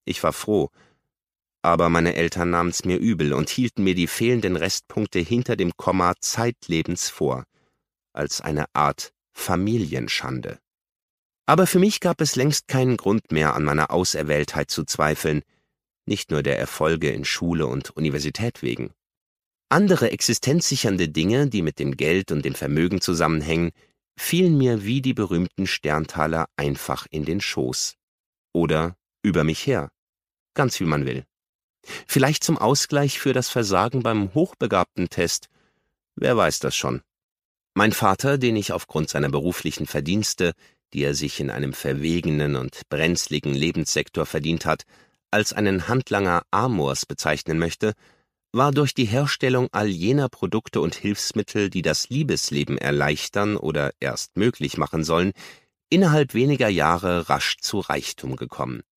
Ich war froh, aber meine Eltern nahmen's mir übel und hielten mir die fehlenden Restpunkte hinter dem Komma zeitlebens vor, als eine Art Familienschande. Aber für mich gab es längst keinen Grund mehr, an meiner Auserwähltheit zu zweifeln, nicht nur der Erfolge in Schule und Universität wegen. Andere existenzsichernde Dinge, die mit dem Geld und dem Vermögen zusammenhängen, fielen mir wie die berühmten Sterntaler einfach in den Schoß. Oder über mich her. Ganz wie man will. Vielleicht zum Ausgleich für das Versagen beim Hochbegabten-Test. Wer weiß das schon. Mein Vater, den ich aufgrund seiner beruflichen Verdienste, die er sich in einem verwegenen und brenzligen Lebenssektor verdient hat, als einen Handlanger Amors bezeichnen möchte, war durch die Herstellung all jener Produkte und Hilfsmittel, die das Liebesleben erleichtern oder erst möglich machen sollen, innerhalb weniger Jahre rasch zu Reichtum gekommen.